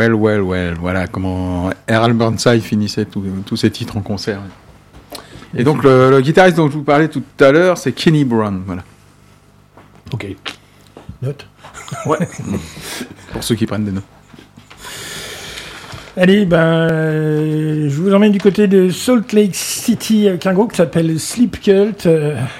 Well, voilà comment Harold Burnside finissait tous ses titres en concert. Et donc le guitariste dont je vous parlais tout à l'heure, c'est Kenny Brown, voilà. Ok. Note. Ouais. Pour ceux qui prennent des notes. Allez, je vous emmène du côté de Salt Lake City avec un groupe qui s'appelle Sleep Cult.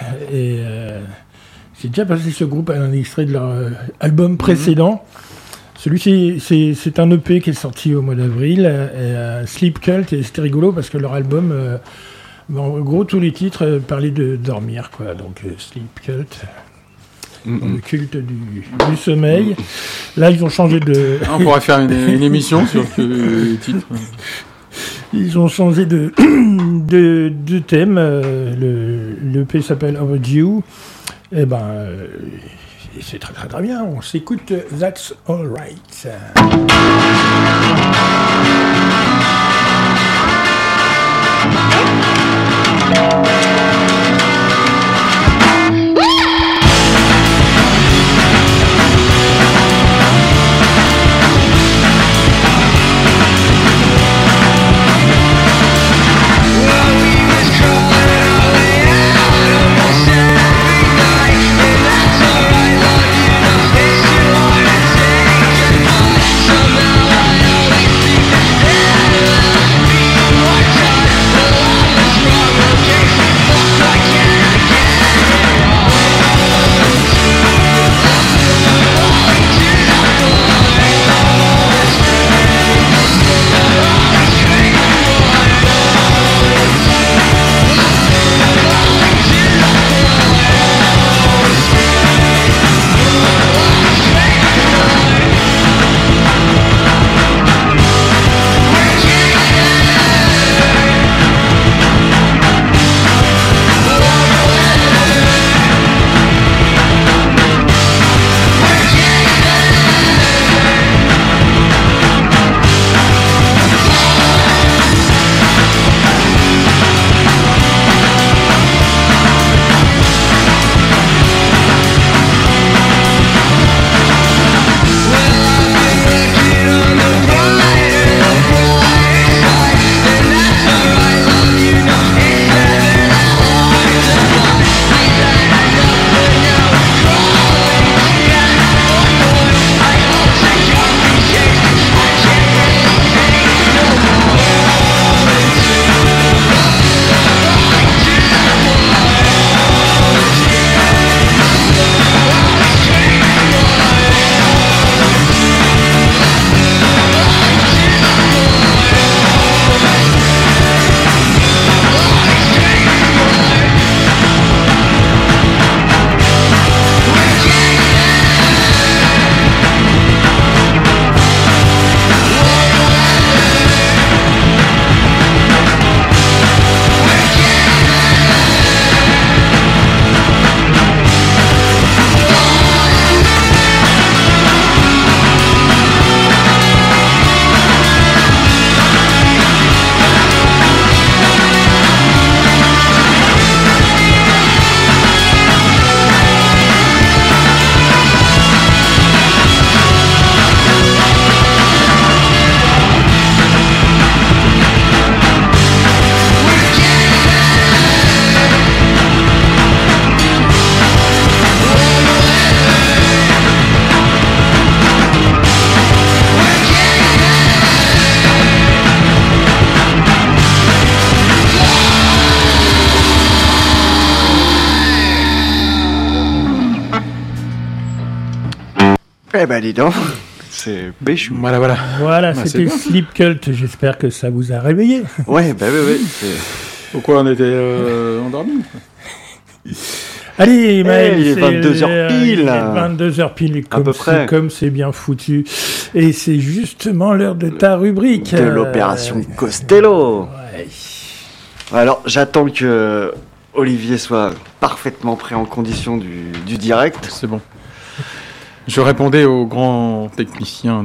J'ai déjà passé ce groupe à un extrait de leur album précédent. Celui-ci, c'est un EP qui est sorti au mois d'avril. Sleep Cult, et c'était rigolo parce que leur album, en gros, tous les titres parlaient de dormir, quoi. Donc, Sleep Cult. Le culte du sommeil. Là, ils ont changé de... On pourrait faire une émission sur le titre. Ils ont changé de thème. Le EP s'appelle Overdue. Et c'est très très très bien. On s'écoute That's Alright. Eh ben dis donc, c'est péchou. Voilà. Voilà, c'était Sleep Cult. J'espère que ça vous a réveillé. Ouais, oui. Pourquoi on était endormis? Allez, Maël, il est 22h pile. 22h pile, à peu près. Comme c'est bien foutu. Et c'est justement l'heure de ta rubrique. De l'opération Costello. Ouais. Alors, j'attends que Olivier soit parfaitement prêt en condition du direct. C'est bon. Je répondais aux grands techniciens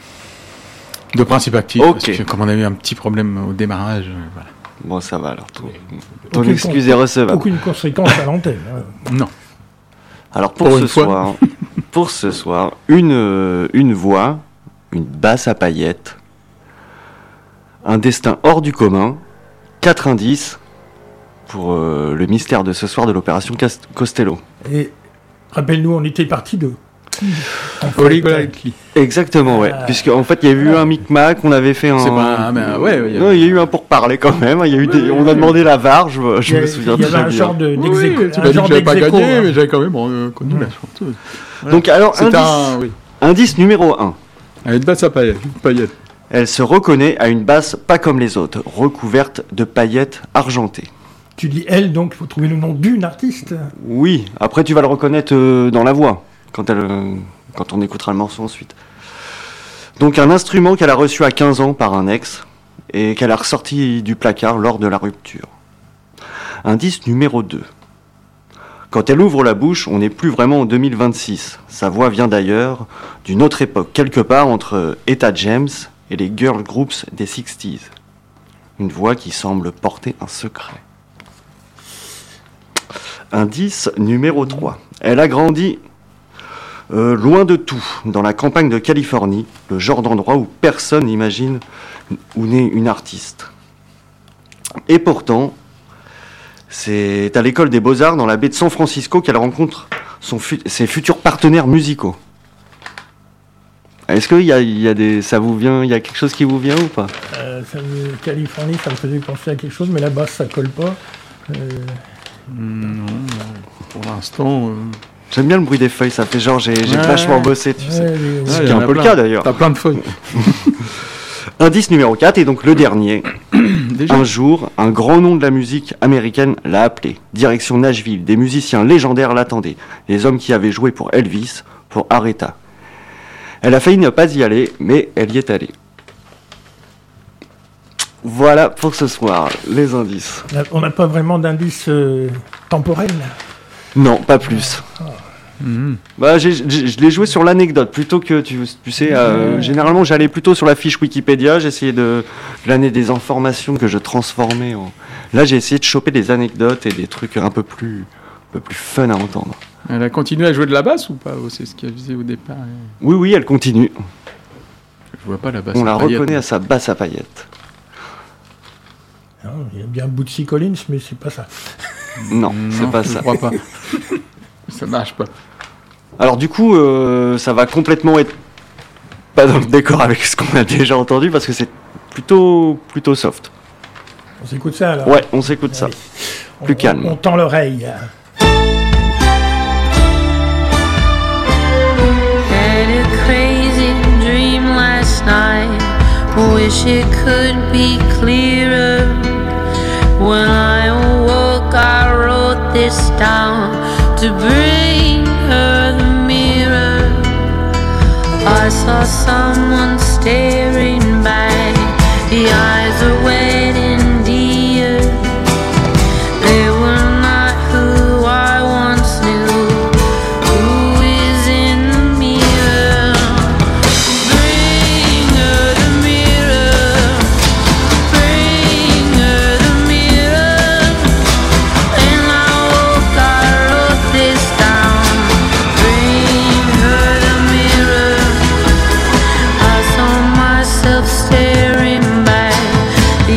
de Principe Actif. Okay. Parce que comme on a eu un petit problème au démarrage, voilà. Bon, ça va alors. Ton excuse est recevable. Aucune conséquence à l'antenne. Non. Alors pour ce soir, une voix une basse à paillettes, un destin hors du commun, 4 indices pour le mystère de ce soir de l'opération Costello. Et rappelle-nous, on était parti de... Oli Golightly. Exactement, ouais. Puisque en fait, il y a eu un micmac, on avait fait un. C'est pas un. Ouais, Non, il y a eu un pourparler quand même. Il y a eu on a demandé la VAR, je me souviens très bien. Il y avait un genre Oui, d'exéco. tu m'as dit que j'avais pas gagné, mais j'avais quand même connu la chanteuse. Voilà. Donc, alors, indice numéro 1. Une basse à paillettes. Elle se reconnaît à une basse pas comme les autres, recouverte de paillettes argentées. Tu dis elle, donc il faut trouver le nom d'une artiste. Oui, après tu vas le reconnaître dans la voix, quand on écoutera le morceau ensuite. Donc un instrument qu'elle a reçu à 15 ans par un ex, et qu'elle a ressorti du placard lors de la rupture. Indice numéro 2. Quand elle ouvre la bouche, on n'est plus vraiment en 2026. Sa voix vient d'ailleurs, d'une autre époque, quelque part entre Etta James et les girl groups des 60s. Une voix qui semble porter un secret. Indice numéro 3. Elle a grandi loin de tout, dans la campagne de Californie, le genre d'endroit où personne n'imagine où naît une artiste. Et pourtant, c'est à l'école des Beaux-Arts dans la baie de San Francisco qu'elle rencontre ses futurs partenaires musicaux. Est-ce qu'il y a ça vous vient, il y a quelque chose qui vous vient ou pas? Californie, ça me faisait penser à quelque chose, mais là-bas, ça colle pas. Non, pour l'instant. J'aime bien le bruit des feuilles, ça fait genre j'ai vachement bossé, tu sais. C'est qui est un peu le cas d'ailleurs. T'as plein de feuilles. Indice numéro 4, et donc le dernier. Déjà. Un jour, un grand nom de la musique américaine l'a appelé. Direction Nashville, des musiciens légendaires l'attendaient. Les hommes qui avaient joué pour Elvis, pour Aretha. Elle a failli ne pas y aller, mais elle y est allée. Voilà pour ce soir, les indices. On n'a pas vraiment d'indice temporel. Non, pas plus. Bah, je l'ai joué sur l'anecdote plutôt que, tu sais, généralement j'allais plutôt sur la fiche Wikipédia, j'essayais de glaner des informations que je transformais en... Là j'ai essayé de choper des anecdotes et des trucs un peu plus fun à entendre. Elle a continué à jouer de la basse ou pas? C'est ce qu'elle faisait au départ. Oui, elle continue. Je vois pas la basse. On la reconnaît à sa basse à paillettes. Non, il y a bien Bootsy Collins, mais c'est pas ça. Non, c'est pas je ça. crois pas. Ça marche pas. Alors du coup, ça va complètement être pas dans le décor avec ce qu'on a déjà entendu parce que c'est plutôt soft. On s'écoute ça alors? Ouais, on s'écoute ça. Plus calme. On tend l'oreille. Had a crazy dream last night. Wish it could be clearer. When I awoke, I wrote this down to bring her the mirror. I saw someone staring back. The eyes are wet and dear. They were not who I once knew. Who is in the mirror? Bring her the mirror. Bring her the mirror. And I woke, I wrote this down. Bring her the mirror. I saw myself staring back. The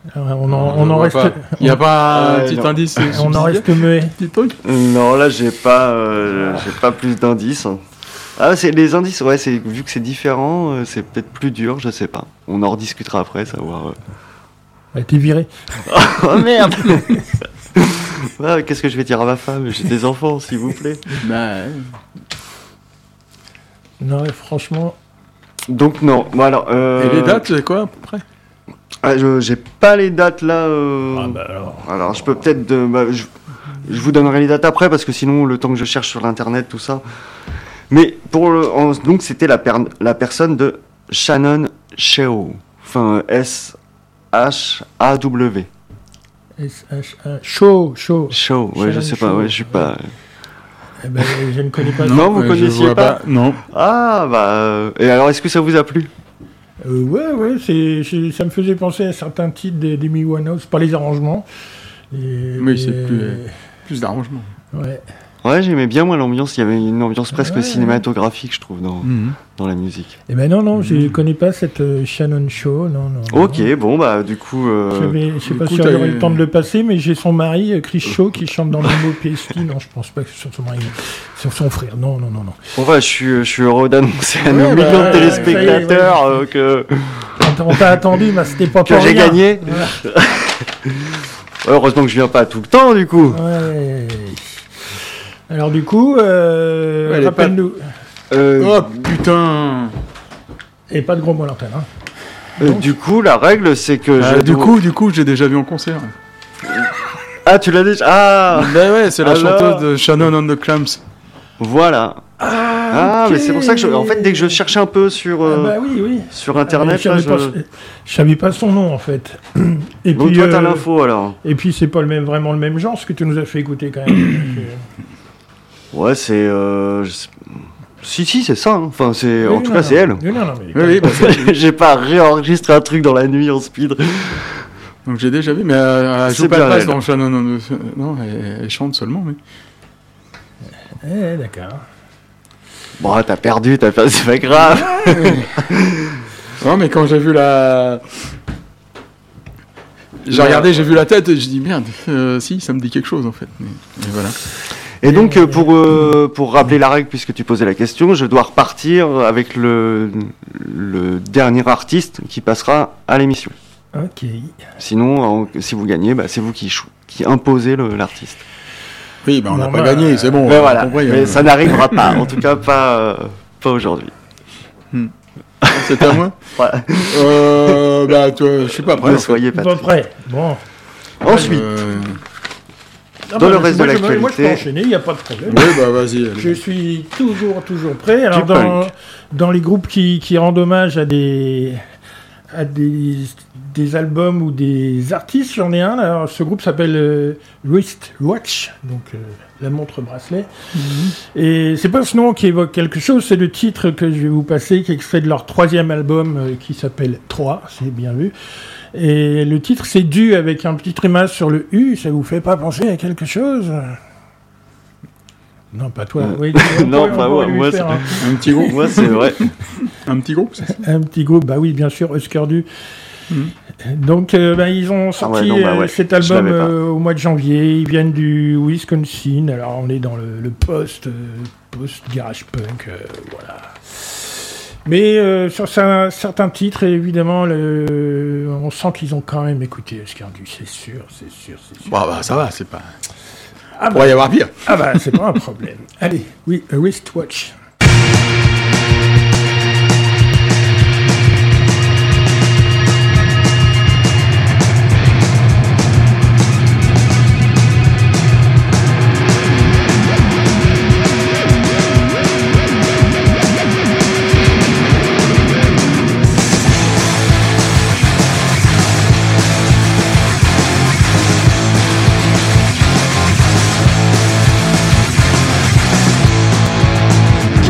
On en reste. Il n'y a pas un petit non. indice. On en reste muet. Petit truc. Non, là, j'ai pas plus d'indices. Ah, c'est les indices, ouais, vu que c'est différent, c'est peut-être plus dur, je sais pas. On en rediscutera après, savoir. Elle t'es viré. Oh merde. Ouais, qu'est-ce que je vais dire à ma femme? J'ai des enfants, s'il vous plaît. Bah, Non, franchement. Donc, non. Bon, alors, Et les dates, c'est quoi à peu près? J'ai pas les dates là. Alors. Alors, je peux peut-être. Je vous donnerai les dates après, parce que sinon, le temps que je cherche sur l'internet, tout ça. Mais donc, c'était la personne de Shannon Shaw. Enfin, S-H-A-W. S-H-A. Shaw. Shaw, ouais, je sais pas, ouais, je suis pas. Eh ben, je ne connais pas. Non, vous je connaissiez vois pas? Non. Ah, bah. Et alors, est-ce que ça vous a plu? Ouais, ça me faisait penser à certains titres d'Amy Winehouse, pas les arrangements. Oui, c'est plus d'arrangement. Ouais. Ouais, j'aimais bien, moi, l'ambiance. Il y avait une ambiance presque Ouais. cinématographique, je trouve, dans Mhm. la musique. Eh ben non, je ne connais pas cette Shannon Shaw, non. Ok, bon, bah, du coup. Je sais pas du coup, si j'aurai t'as le temps de le passer, mais j'ai son mari, Chris Shaw, qui chante dans le mot PST. Non, je pense pas que ce soit son mari. C'est son frère. Non. Enfin, je suis heureux d'annoncer à nos Ouais, millions de ouais, téléspectateurs ça y est, que On t'a attendu, mais c'était pas que pour j'ai rien. gagné. Voilà. Heureusement que je viens pas tout le temps, du coup. Ouais. Alors du coup, les rappelle-nous. Oh putain. Et pas de gros mots à l'antenne. Hein. Du coup, la règle, c'est que Du coup, j'ai déjà vu en concert. Ah, tu l'as déjà. Ah, Bah ouais, c'est la Alors chanteuse de Shannon on the Clams. voilà. Ah, ok. mais c'est pour ça que en fait, dès que je cherchais un peu sur Bah oui. sur internet, je là, savais pas son nom en fait. Et donc puis, toi, t'as l'info alors. Et puis c'est pas vraiment le même genre, ce que tu nous as fait écouter quand même. Ouais, c'est. Si, c'est ça. Hein. Enfin, c'est. En tout cas, c'est elle. Non, mais Oui, bah, J'ai pas réenregistré un truc dans la nuit en speed. donc j'ai déjà vu, mais elle C'est joue pas bien de basse elle. dans Shannon on the... Non, elle chante seulement, mais... D'accord. Bon, t'as perdu, c'est pas grave. Non, mais quand j'ai vu la... J'ai regardé, j'ai vu la tête, et j'ai dit merde, si, ça me dit quelque chose en fait. Mais voilà. Et donc, pour rappeler la règle, puisque tu posais la question, je dois repartir avec le dernier artiste qui passera à l'émission. Ok. Sinon, si vous gagnez, bah, c'est vous qui imposez l'artiste. Oui, ben on n'a Non, pas bah, gagné, c'est bon. Mais on a voilà, compris, mais ça n'arrivera pas. En tout cas, pas aujourd'hui. C'était à moi. Voilà. Bah, toi, je suis pas prêt. Ne en fait. soyez pas Pas prêt. Bon. Ensuite, Ah Dans le bah, reste moi, de Moi, je peux l'actualité. enchaîner, il n'y a pas de problème. Oui, bah vas-y. allez. Je suis toujours prêt. Alors, punk. dans les groupes qui rendent hommage à des albums ou des artistes, j'en ai un. Alors, ce groupe s'appelle Wristwatch, donc la montre bracelet. Et c'est pas ce nom qui évoque quelque chose, c'est le titre que je vais vous passer, qui est extrait de leur 3e album qui s'appelle 3, c'est bien vu. Et le titre, c'est dû avec un petit trémas sur le U. Ça vous fait pas penser à quelque chose? Non, pas toi. Oui, non, pas moi. Moi, faire Un petit groupe. moi, c'est vrai. Un petit groupe, c'est ça. un petit groupe. Bah oui, bien sûr, Husker Du. Donc, ils ont sorti cet je album l'avais pas. au mois de janvier. Ils viennent du Wisconsin. Alors, on est dans le post-garage punk. Voilà. Mais sur certains titres, évidemment, on sent qu'ils ont quand même écouté Husker Du. C'est sûr. Bah ça va, c'est pas... Ah Pourrait y avoir pire. c'est pas un problème. Allez, oui, A Wristwatch. Thank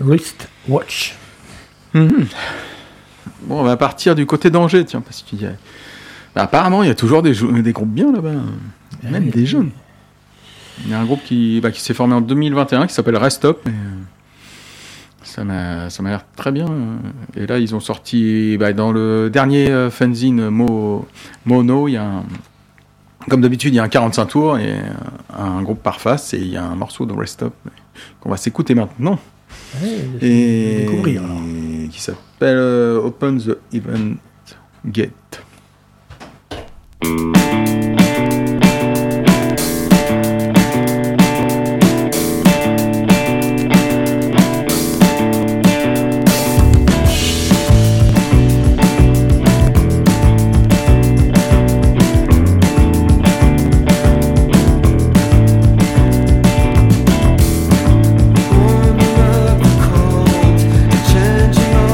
Wristwatch. Bon, on va partir du côté d'Angers, tiens, parce qu'il y a... apparemment, il y a toujours des groupes bien là-bas, même des jeunes. Il y a un groupe qui s'est formé en 2021 qui s'appelle Rest Up. Et, ça m'a l'air très bien. Et là, ils ont sorti dans le dernier fanzine Mono, il y a comme d'habitude, il y a un 45 tours et un groupe par face, et il y a un morceau de Rest Up qu'on va s'écouter maintenant. Et découvrir, alors. Qui s'appelle Open the Event Gate.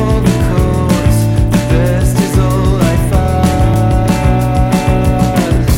Best is all I find.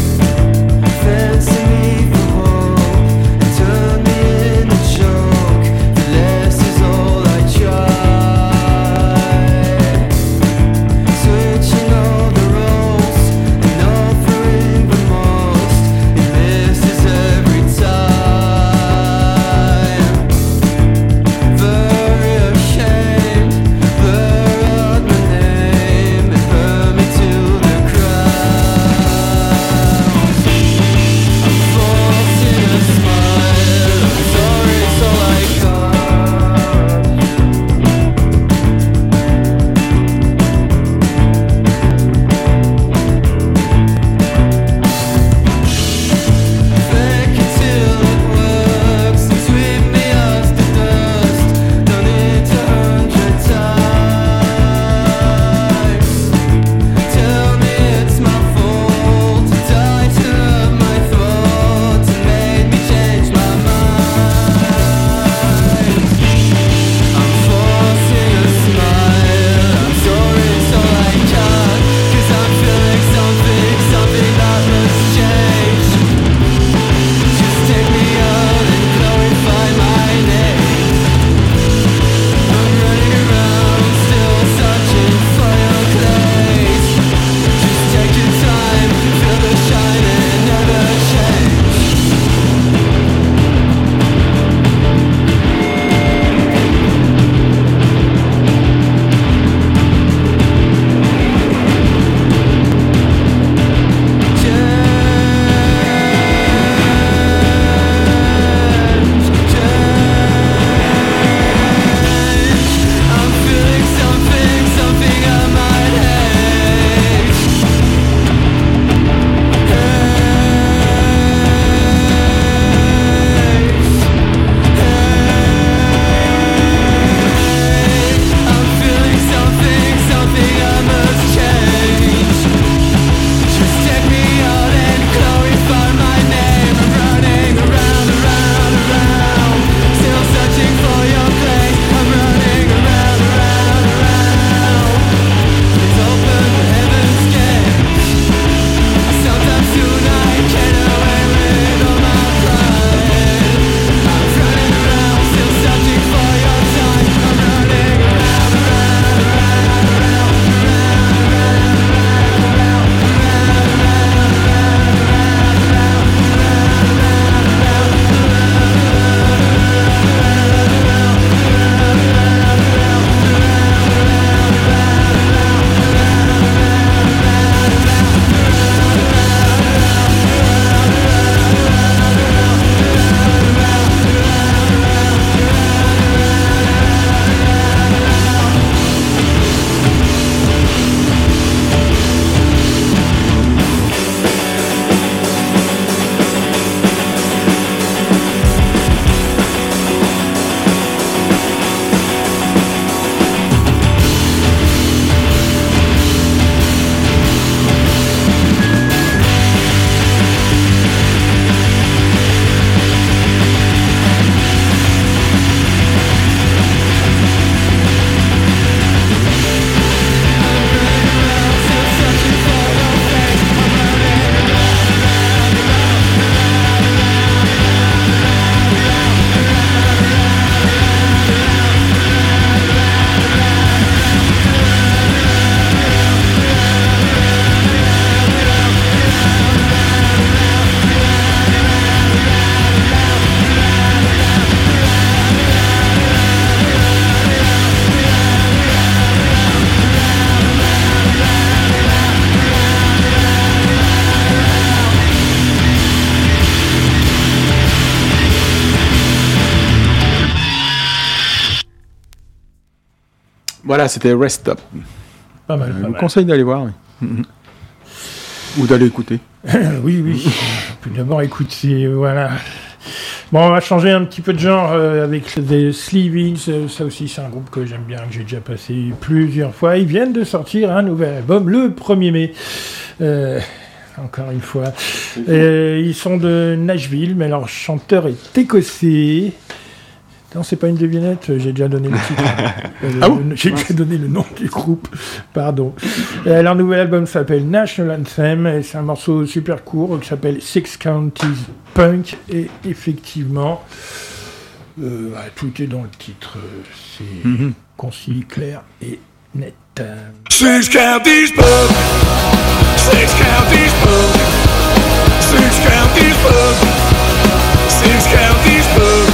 Voilà, c'était Rest Stop. Pas mal. Je pas vous mal. conseille d'aller voir. Oui. Ou d'aller écouter. Oui. On peut d'abord écouter, voilà. Bon, on va changer un petit peu de genre avec des Sleevings. Ça aussi, c'est un groupe que j'aime bien, que j'ai déjà passé plusieurs fois. Ils viennent de sortir un nouvel album le 1er mai. Encore une fois. Ils sont de Nashville, mais leur chanteur est écossais. Non, c'est pas une devinette, j'ai déjà donné le titre. Ah bon J'ai déjà donné le nom du groupe, pardon. Leur nouvel album s'appelle National Anthem, et c'est un morceau super court qui s'appelle Six Counties Punk, et effectivement, tout est dans le titre, c'est concis, clair et net. Six counties punk. Six counties punk. Six counties punk. Six counties punk.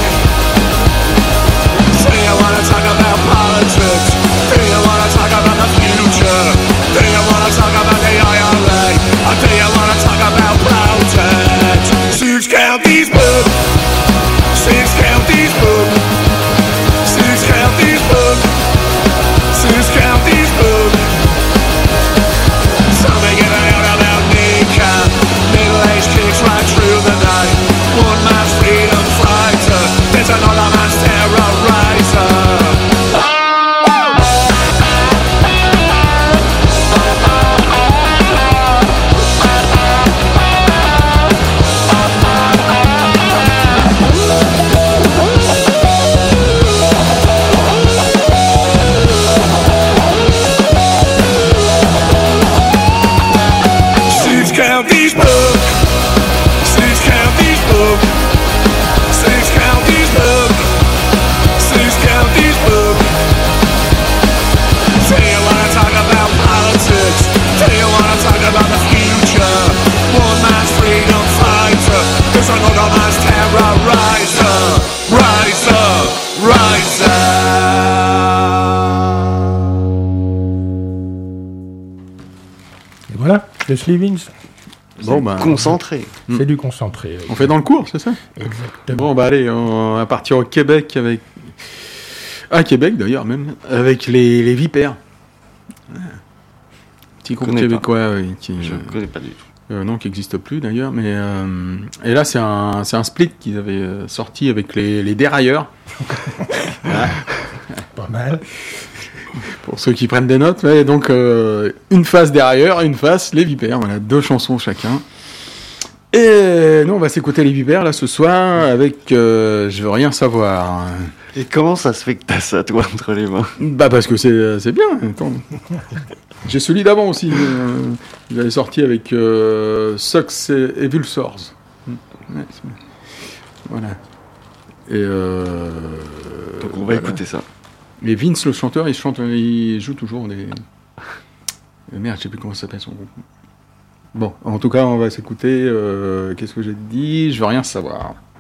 Do you wanna talk about politics? Do you wanna talk about the future? Do you wanna talk about the IRA? Or do you wanna talk about protest? Six counties punk. Six counties punk. Six counties punk. Six counties punk. Somebody get out about Nika. Middle-aged kicks right through the night. One man's freedom fighter. There's another man's terrorizer. Six counties punk. Six counties punk. Six counties punk. Six counties punk. Do you wanna talk about politics? Do you wanna talk about the future? One man's freedom fighter. There's another man's terrorizer. Rise up, rise up. Et voilà, The Sleevings, Bon, bah, Concentré. c'est du concentré. on fait dans le cours, c'est ça? Exactement. Bon, bah allez, on va partir au Québec avec... À Québec, d'ailleurs, même, avec les Vipères. Petit groupe connais pas. québécois, oui, qui... Je connais pas du tout. Non, qui n'existe plus d'ailleurs, mais et là c'est un split qu'ils avaient sorti avec les dérailleurs. Voilà. Pas mal. Pour ceux qui prennent des notes, ouais, donc une face dérailleur, une face les Vipères, voilà, 2 chansons chacun. Et nous on va s'écouter les Vipères là ce soir avec Je veux rien savoir. Et comment ça se fait que t'as ça, toi, entre les mains? Bah parce que c'est bien. Attends. J'ai celui d'avant aussi. Il avait sorti avec Sucks et Vulsors. Ouais, c'est bien. Voilà. Et Donc on va voilà. écouter ça. Mais Vince, le chanteur, il joue toujours des... Merde, je sais plus comment ça s'appelle son groupe. Bon, en tout cas, on va s'écouter. Qu'est-ce que j'ai dit? Je veux rien savoir.